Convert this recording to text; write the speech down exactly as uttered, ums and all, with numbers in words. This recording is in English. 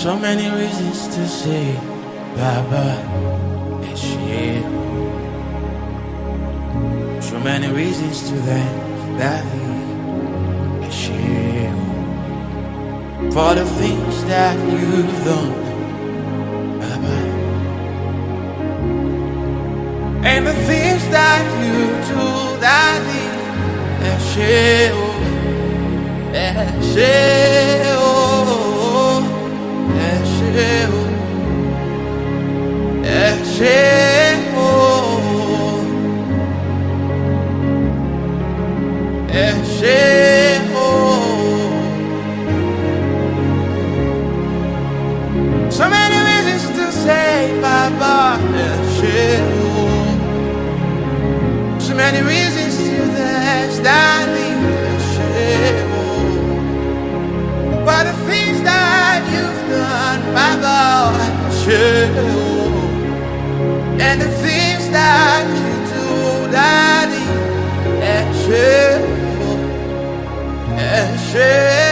So many reasons to say bye-bye and shit. So many reasons to thank that and shit. For the things that you've done, bye-bye. And the things that you do that and shit. And shit. So many reasons to say bye-bye. So many reasons to dance that but the things that you've done, bye-bye. And the things that you do, daddy, and share, and share.